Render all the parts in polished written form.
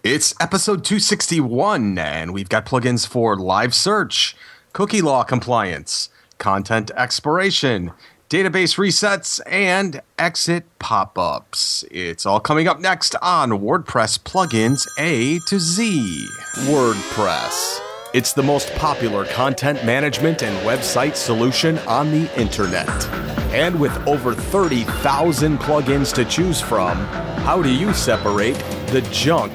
It's episode 261, and we've got plugins for live search, cookie law compliance, content expiration, database resets, and exit pop-ups. It's all coming up next on WordPress Plugins A to Z. WordPress. It's the most popular content management and website solution on the internet. And with over 30,000 plugins to choose from, how do you separate the junk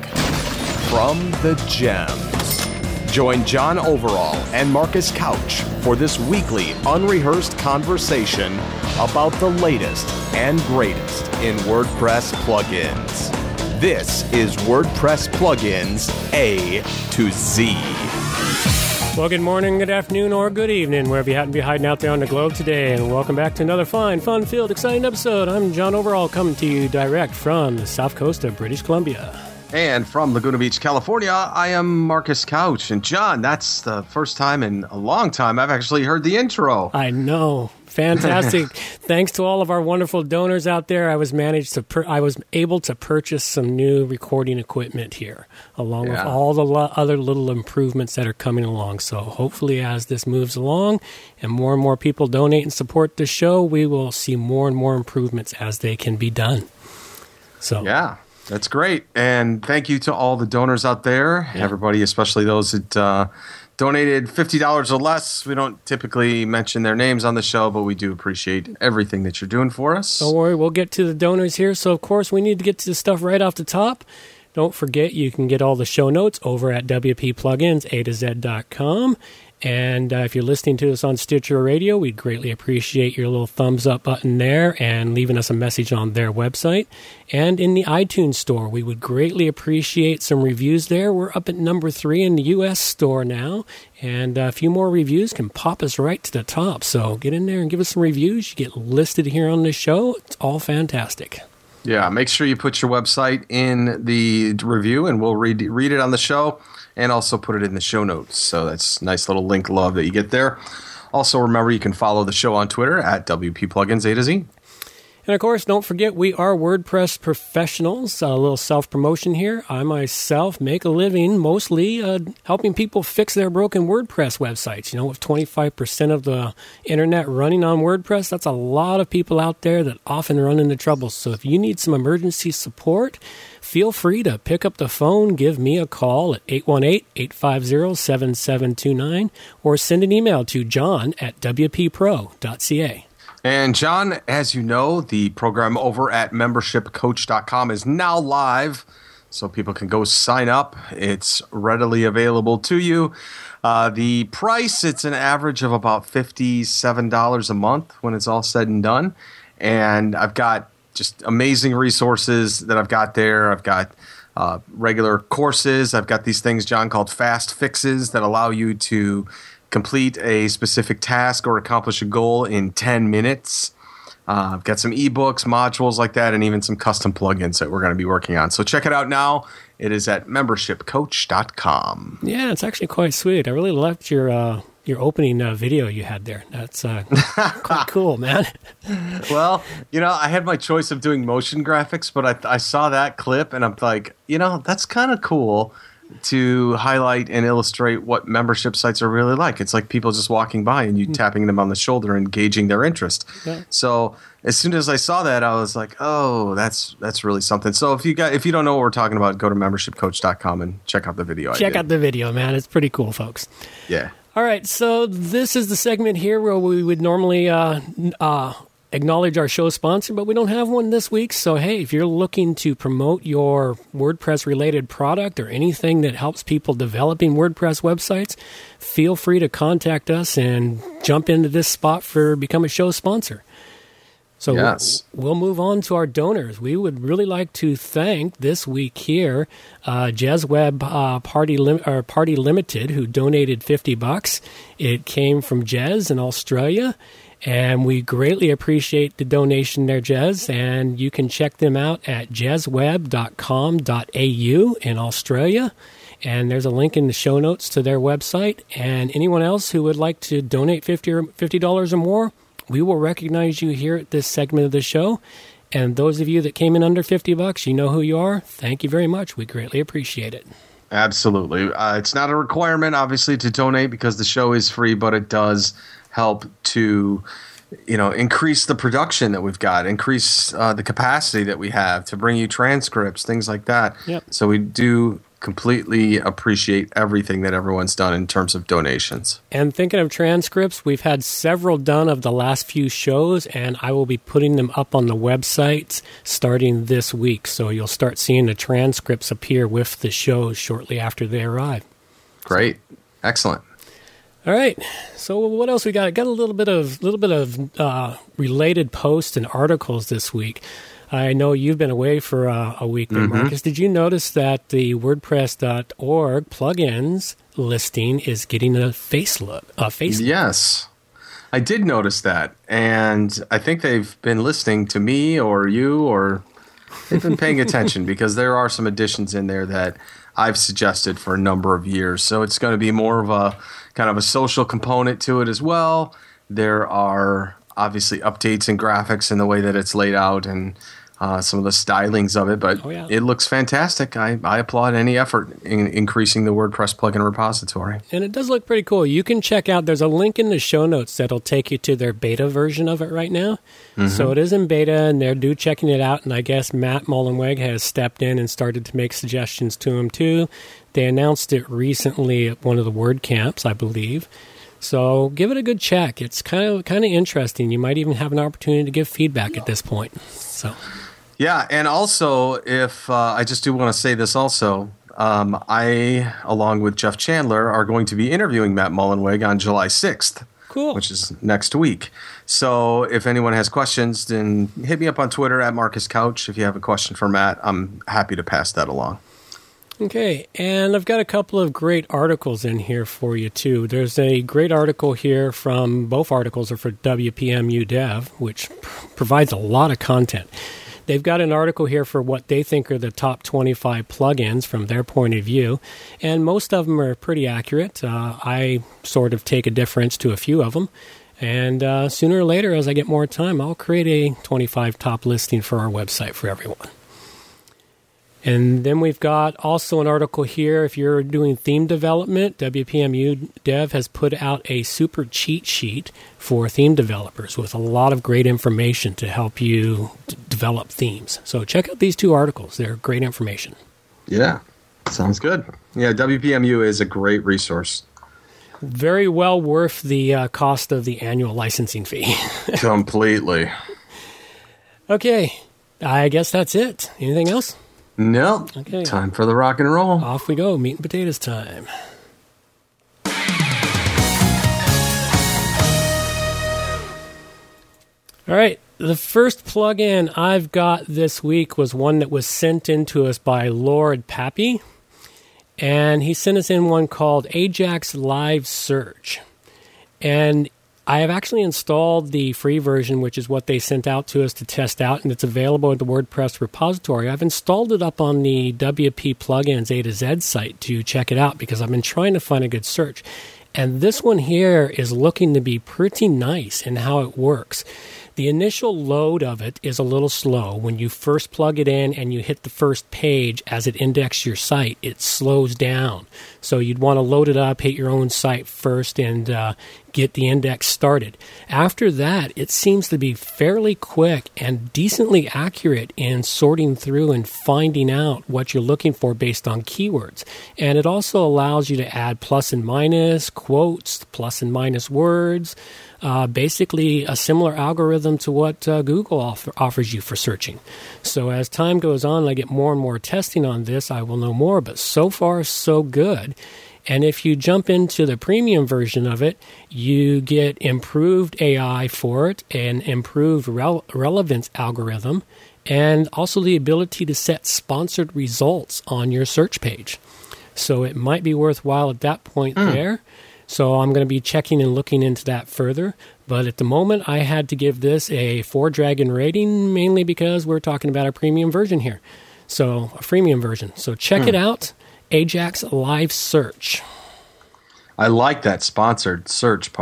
from the gems? Join John Overall and Marcus Couch for this weekly unrehearsed conversation about the latest and greatest in WordPress plugins. This is WordPress Plugins A to Z. Well, good morning, good afternoon, or good evening, wherever you happen to be hiding out there on the globe today, and welcome back to another fine, fun-filled, exciting episode. I'm John Overall, coming to you direct from the south coast of British Columbia. And from Laguna Beach, California, I am Marcus Couch. And John, that's the first time in a long time I've actually heard the intro. I know. Fantastic. Thanks to all of our wonderful donors out there, I was able to purchase some new recording equipment here, along with all the other little improvements that are coming along. So hopefully as this moves along and more people donate and support the show, we will see more and more improvements as they can be done. So yeah. That's great. And thank you to all the donors out there, everybody, especially those that donated $50 or less. We don't typically mention their names on the show, but we do appreciate everything that you're doing for us. Don't worry, we'll get to the donors here. So, of course, we need to get to the stuff right off the top. Don't forget, you can get all the show notes over at wppluginsa2z.com. And if you're listening to us on Stitcher Radio, we'd greatly appreciate your little thumbs up button there and leaving us a message on their website. And in the iTunes store, we would greatly appreciate some reviews there. We're up at number 3 in the U.S. store now, and a few more reviews can pop us right to the top. So get in there and give us some reviews. You get listed here on the show. It's all fantastic. Yeah, make sure you put your website in the review, and we'll read it on the show. And also put it in the show notes. So that's a nice little link love that you get there. Also, remember, you can follow the show on Twitter at WP Plugins A to Z. And, of course, don't forget, we are WordPress professionals. A little self-promotion here. I myself make a living mostly helping people fix their broken WordPress websites. You know, with 25% of the internet running on WordPress, that's a lot of people out there that often run into trouble. So if you need some emergency support, feel free to pick up the phone, give me a call at 818-850-7729, or send an email to john@wppro.ca. And John, as you know, the program over at membershipcoach.com is now live, so people can go sign up. It's readily available to you. The price, it's an average of about $57 a month when it's all said and done. And I've got just amazing resources that I've got there. I've got regular courses. I've got these things, John, called fast fixes that allow you to complete a specific task or accomplish a goal in 10 minutes. I've got some ebooks, modules like that, and even some custom plugins that we're going to be working on. So check it out now. It is at membershipcoach.com. Yeah, it's actually quite sweet. I really liked your opening video you had there. That's quite cool, man. Well, you know, I had my choice of doing motion graphics, but I saw that clip, and I'm like, you know, that's kind of cool to highlight and illustrate what membership sites are really like. It's like people just walking by and you tapping them on the shoulder and gauging their interest. Yeah. So as soon as I saw that, I was like, oh, that's really something. So if you don't know what we're talking about, go to membershipcoach.com and check out the video. Check out the video, man. It's pretty cool, folks. Yeah. All right, so this is the segment here where we would normally acknowledge our show sponsor, but we don't have one this week. So, hey, if you're looking to promote your WordPress-related product or anything that helps people developing WordPress websites, feel free to contact us and jump into this spot for become a show sponsor. So yes. We'll move on to our donors. We would really like to thank this week here JezWeb Party Limited, who donated $50. It came from Jez in Australia. And we greatly appreciate the donation there, Jez. And you can check them out at jezweb.com.au in Australia. And there's a link in the show notes to their website. And anyone else who would like to donate $50 or more, we will recognize you here at this segment of the show. And those of you that came in under $50, you know who you are. Thank you very much. We greatly appreciate it. Absolutely. It's not a requirement, obviously, to donate because the show is free, but it does help to, increase the production that we've got, increase the capacity that we have to bring you transcripts, things like that. Yep. So we do completely appreciate everything that everyone's done in terms of donations. And thinking of transcripts, we've had several done of the last few shows, and I will be putting them up on the website starting this week. So you'll start seeing the transcripts appear with the shows shortly after they arrive. Great. Excellent. All right. So what else we got? Got a little bit of related posts and articles this week. I know you've been away for a week there, Marcus. Did you notice that the WordPress.org plugins listing is getting a facelift? Yes, I did notice that. And I think they've been listening to me or you, or they've been paying attention because there are some additions in there that I've suggested for a number of years. So it's going to be more of a kind of a social component to it as well. There are obviously updates and graphics in the way that it's laid out and some of the stylings of it, but It looks fantastic. I applaud any effort in increasing the WordPress plugin repository. And it does look pretty cool. You can check out, there's a link in the show notes that'll take you to their beta version of it right now. So it is in beta, and they're checking it out, and I guess Matt Mullenweg has stepped in and started to make suggestions to him too. They announced it recently at one of the WordCamps, I believe. So give it a good check. It's kind of interesting. You might even have an opportunity to give feedback at this point. So. Yeah, and also, if I just do want to say this also, I, along with Jeff Chandler, are going to be interviewing Matt Mullenweg on July 6th. Cool. Which is next week. So if anyone has questions, then hit me up on Twitter at Marcus Couch. If you have a question for Matt, I'm happy to pass that along. Okay, and I've got a couple of great articles in here for you, too. There's a great article here from, both articles are for WPMU Dev, which provides a lot of content. They've got an article here for what they think are the top 25 plugins from their point of view, and most of them are pretty accurate. I sort of take a difference to a few of them, and sooner or later, as I get more time, I'll create a 25 top listing for our website for everyone. And then we've got also an article here. If you're doing theme development, WPMU Dev has put out a super cheat sheet for theme developers with a lot of great information to help you develop themes. So check out these two articles. They're great information. Yeah, sounds good. Yeah, WPMU is a great resource. Very well worth the cost of the annual licensing fee. Completely. Okay, I guess that's it. Anything else? No. Okay. Time for the rock and roll. Off we go. Meat and potatoes time. All right. The first plugin I've got this week was one that was sent in to us by Lord Pappy. And he sent us in one called Ajax Live Search. And I have actually installed the free version, which is what they sent out to us to test out, and it's available at the WordPress repository. I've installed it up on the WP Plugins A to Z site to check it out because I've been trying to find a good search. And this one here is looking to be pretty nice in how it works. The initial load of it is a little slow. When you first plug it in and you hit the first page as it indexes your site, it slows down. So you'd want to load it up, hit your own site first, and get the index started. After that, it seems to be fairly quick and decently accurate in sorting through and finding out what you're looking for based on keywords. And it also allows you to add plus and minus, quotes, plus and minus words, basically a similar algorithm to what Google offers you for searching. So as time goes on, I get more and more testing on this, I will know more, but so far, so good. And if you jump into the premium version of it, you get improved AI for it, an improved relevance algorithm, and also the ability to set sponsored results on your search page. So it might be worthwhile at that point there. So I'm going to be checking and looking into that further. But at the moment, I had to give this a 4-dragon rating, mainly because we're talking about a premium version here. So a freemium version. So check it out. Ajax Live Search. I like that sponsored search part.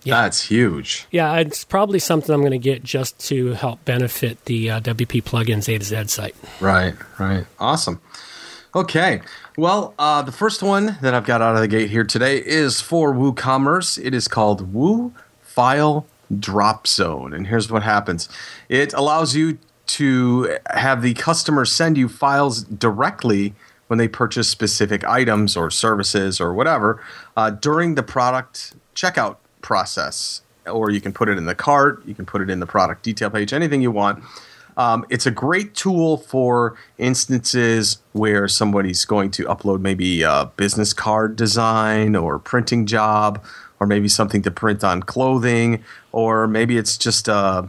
Yeah. That's huge. Yeah, it's probably something I'm going to get just to help benefit the WP Plugins A to Z site. Right. Awesome. Okay. Well, the first one that I've got out of the gate here today is for WooCommerce. It is called Woo File Drop Zone. And here's what happens. It allows you to have the customer send you files directly when they purchase specific items or services or whatever during the product checkout process. Or you can put it in the cart, you can put it in the product detail page, anything you want. It's a great tool for instances where somebody's going to upload maybe a business card design or printing job, or maybe something to print on clothing, or maybe it's just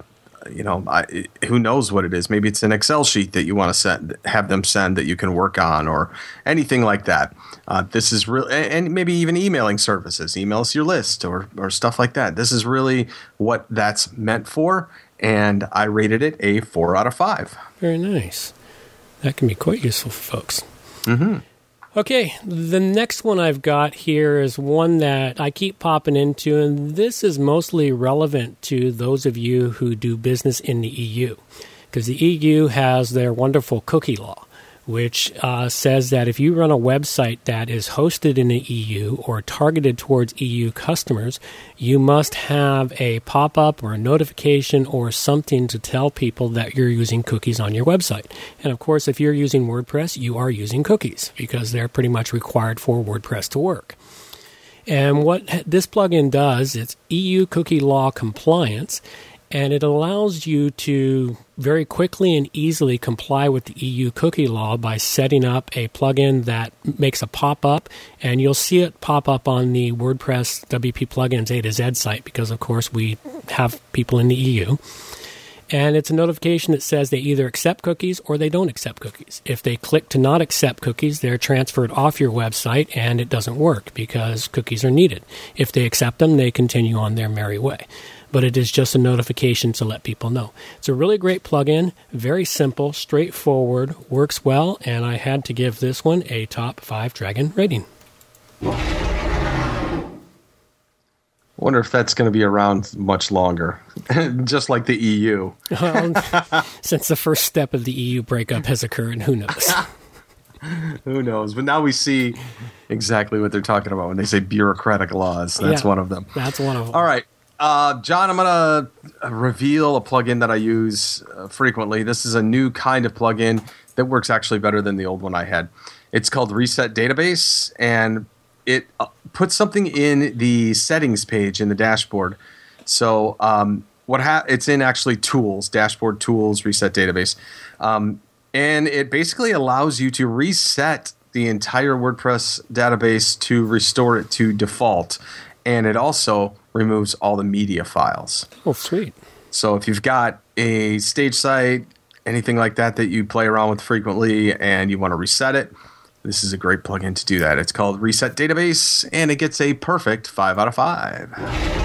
who knows what it is. Maybe it's an Excel sheet that you want to have them send that you can work on, or anything like that. This is really, and maybe even emailing services, email us your list or stuff like that. This is really what that's meant for, and I rated it a 4 out of 5. Very nice. That can be quite useful for folks. Mm-hmm. Okay, the next one I've got here is one that I keep popping into, and this is mostly relevant to those of you who do business in the EU, because the EU has their wonderful cookie law, which says that if you run a website that is hosted in the EU or targeted towards EU customers, you must have a pop-up or a notification or something to tell people that you're using cookies on your website. And of course, if you're using WordPress, you are using cookies because they're pretty much required for WordPress to work. And what this plugin does, it's EU cookie law compliance, and it allows you to very quickly and easily comply with the EU cookie law by setting up a plugin that makes a pop-up, and you'll see it pop up on the WordPress WP Plugins A to Z site because, of course, we have people in the EU. And it's a notification that says they either accept cookies or they don't accept cookies. If they click to not accept cookies, they're transferred off your website and it doesn't work because cookies are needed. If they accept them, they continue on their merry way. But it is just a notification to let people know. It's a really great plugin, very simple, straightforward, works well, and I had to give this one a top 5 Dragon rating. I wonder if that's going to be around much longer, just like the EU. Since the first step of the EU breakup has occurred, who knows? Who knows? But now we see exactly what they're talking about when they say bureaucratic laws. That's one of them. That's one of them. All right. John, I'm going to reveal a plugin that I use frequently. This is a new kind of plugin that works actually better than the old one I had. It's called Reset Database, and it puts something in the settings page in the dashboard. So it's in actually tools, dashboard tools, Reset Database. And it basically allows you to reset the entire WordPress database to restore it to default. And it also removes all the media files. Oh, sweet. So if you've got a stage site, anything like that that you play around with frequently and you want to reset it, this is a great plugin to do that. It's called Reset Database, and it gets a perfect 5 out of 5.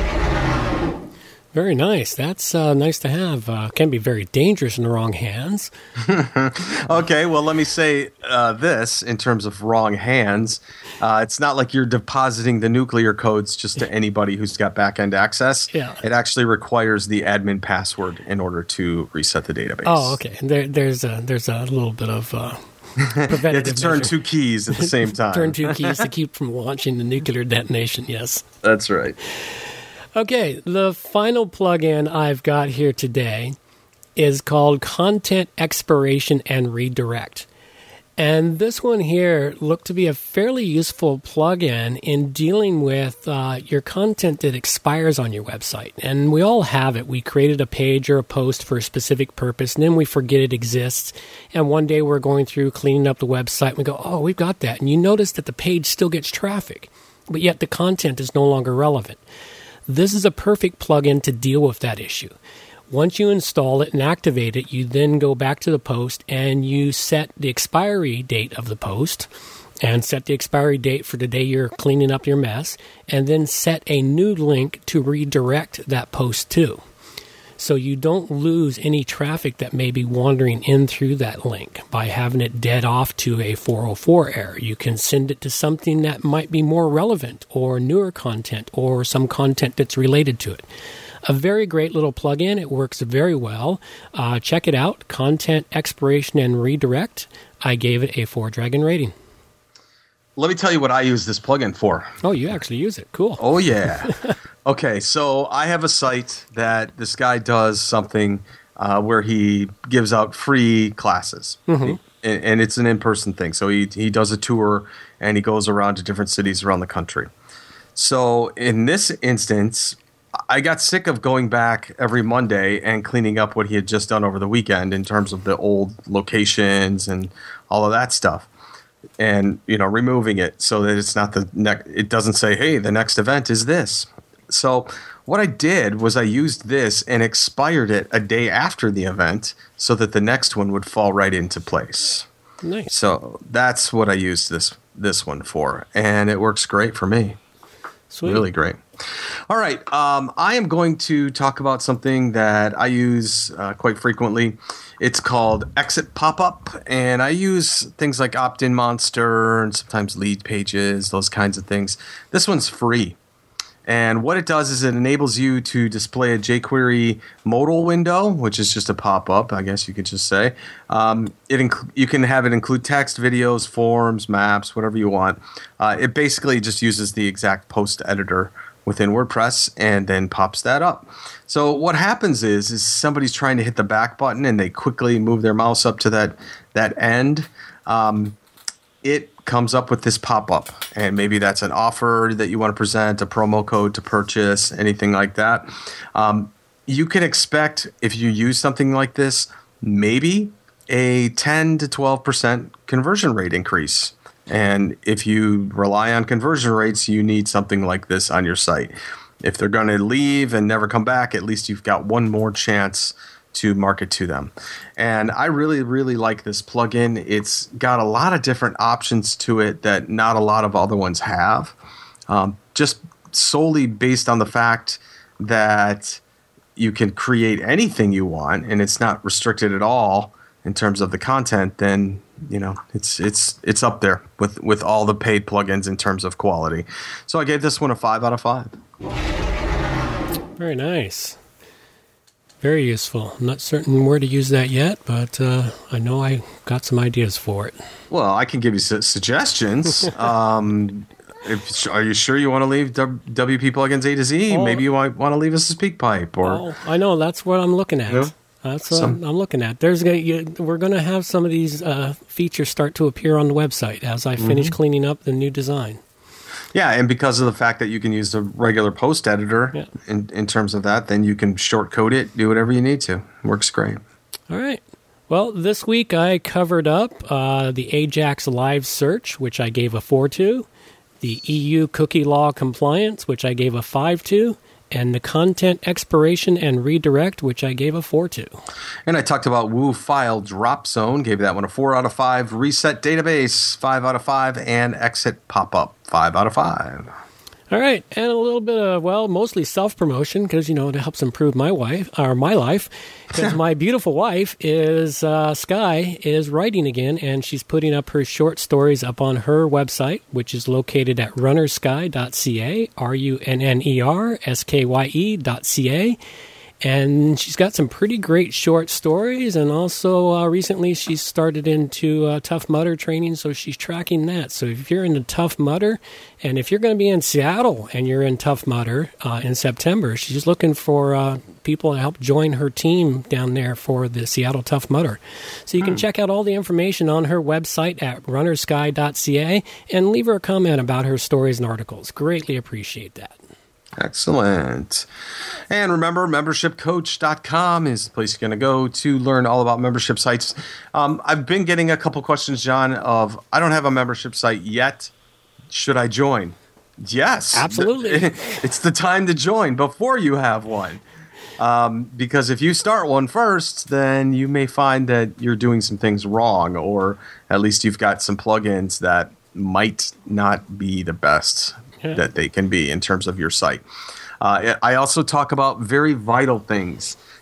Very nice. That's nice to have. Can be very dangerous in the wrong hands. Okay, well, let me say this in terms of wrong hands. It's not like you're depositing the nuclear codes just to anybody who's got back-end access. Yeah. It actually requires the admin password in order to reset the database. Oh, okay. There's a little bit of preventative you have to turn measure. 2 keys at the same time. Turn 2 keys to keep from launching the nuclear detonation, yes. That's right. Okay, the final plugin I've got here today is called Content Expiration and Redirect. And this one here looked to be a fairly useful plugin in dealing with your content that expires on your website. And we all have it. We created a page or a post for a specific purpose, and then we forget it exists. And one day we're going through cleaning up the website, and we go, oh, we've got that. And you notice that the page still gets traffic, but yet the content is no longer relevant. This is a perfect plugin to deal with that issue. Once you install it and activate it, you then go back to the post and you set the expiry date of the post and set the expiry date for the day you're cleaning up your mess, and then set a new link to redirect that post to. So you don't lose any traffic that may be wandering in through that link by having it dead off to a 404 error. You can send it to something that might be more relevant or newer content or some content that's related to it. A very great little plugin. It works very well. Check it out. Content Expiration and Redirect. I gave it a 4-dragon rating. Let me tell you what I use this plugin for. Oh, you actually use it. Cool. Oh, yeah. Okay, so I have a site that this guy does something where he gives out free classes. Mm-hmm. And it's an in-person thing. So he does a tour, and he goes around to different cities around the country. So in this instance, I got sick of going back every Monday and cleaning up what he had just done over the weekend in terms of the old locations and all of that stuff. And, removing it so that it's not it doesn't say, hey, the next event is this. So what I did was I used this and expired it a day after the event so that the next one would fall right into place. Nice. So that's what I used this one for. And it works great for me. Sweet. Really great. All right. I am going to talk about something that I use quite frequently. It's called Exit Pop-Up, and I use things like Opt-in Monster and sometimes Lead Pages, those kinds of things. This one's free. And what it does is it enables you to display a jQuery modal window, which is just a pop-up, I guess you could just say. You can have it include text, videos, forms, maps, whatever you want. It basically just uses the exact post editor within WordPress and then pops that up. So what happens is somebody's trying to hit the back button and they quickly move their mouse up to that end. It comes up with this pop-up, and maybe that's an offer that you want to present, a promo code to purchase, anything like that. You can expect, if you use something like this, maybe a 10 to 12% conversion rate increase. And if you rely on conversion rates, you need something like this on your site. If they're going to leave and never come back, at least you've got one more chance to market to them. And I really, really like this plugin. It's got a lot of different options to it that not a lot of other ones have. Just solely based on the fact that you can create anything you want and it's not restricted at all in terms of the content, then it's up there with all the paid plugins in terms of quality. So I gave this one a 5 out of 5. Very nice. Very useful. I'm not certain where to use that yet, but I know I got some ideas for it. Well, I can give you suggestions. Are you sure you want to leave WP Plugins A to Z? Maybe you might want to leave us a SpeakPipe. Or I know. That's what I'm looking at. Yeah. That's what I'm looking at. We're going to have some of these features start to appear on the website as I finish cleaning up the new design. Yeah, and because of the fact that you can use the regular post editor in terms of that, then you can short code it, do whatever you need to. Works great. All right. Well, this week I covered up the Ajax Live Search, which I gave a 4 to, the EU Cookie Law Compliance, which I gave a 5 to, and the Content Expiration and Redirect, which I gave a 4 to. And I talked about Woo File Drop Zone, gave that one a 4 out of 5, Reset Database, 5 out of 5, and Exit Pop-Up, 5 out of 5. All right, and a little bit of, mostly self-promotion, because, it helps improve my life, because my beautiful wife is, Sky, is writing again, and she's putting up her short stories up on her website, which is located at runnersky.ca, runnersky.ca. And she's got some pretty great short stories, and also recently she's started into Tough Mudder training, so she's tracking that. So if you're into Tough Mudder, and if you're going to be in Seattle and you're in Tough Mudder in September, she's looking for people to help join her team down there for the Seattle Tough Mudder. So you can check out all the information on her website at runnersky.ca and leave her a comment about her stories and articles. Greatly appreciate that. Excellent. And remember, membershipcoach.com is the place you're going to go to learn all about membership sites. I've been getting a couple questions, John, of I don't have a membership site yet. Should I join? Yes. Absolutely. It's the time to join before you have one. Because if you start one first, then you may find that you're doing some things wrong, or at least you've got some plugins that might not be the best that they can be in terms of your site. I also talk about very vital things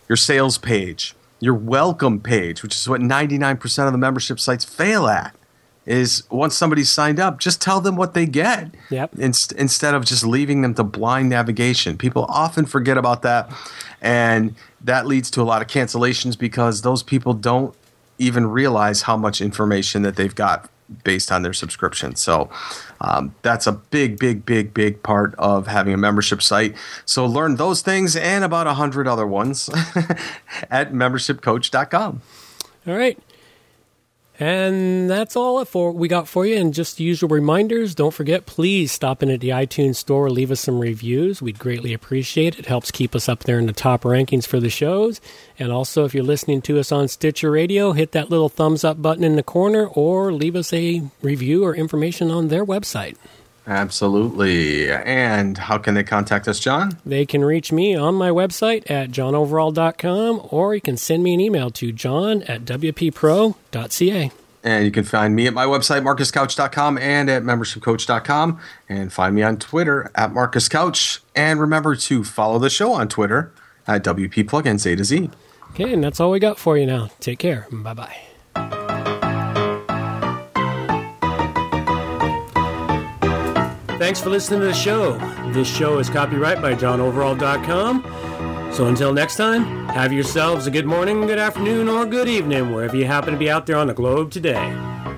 your sales page, your welcome page, which is what 99% of the membership sites fail at, is once somebody's signed up, just tell them what they get. Yep. Instead of just leaving them to blind navigation. People often forget about that, and that leads to a lot of cancellations because those people don't even realize how much information that they've got based on their subscription. So that's a big part of having a membership site. So learn those things and about 100 other ones at membershipcoach.com. All right. And that's all we got for you. And just the usual reminders, don't forget, please stop in at the iTunes store, leave us some reviews. We'd greatly appreciate it. It helps keep us up there in the top rankings for the shows. And also, if you're listening to us on Stitcher Radio, hit that little thumbs up button in the corner or leave us a review or information on their website. Absolutely. And how can they contact us, John? They can reach me on my website at johnoverall.com, or you can send me an email to john@wppro.ca. And you can find me at my website, marcuscouch.com, and at membershipcoach.com. And find me on Twitter at marcuscouch. And remember to follow the show on Twitter at WP Plugins A to Z. Okay, and that's all we got for you now. Take care. Bye-bye. Thanks for listening to the show. This show is copyright by johnoverall.com. So until next time, have yourselves a good morning, good afternoon, or good evening, wherever you happen to be out there on the globe today.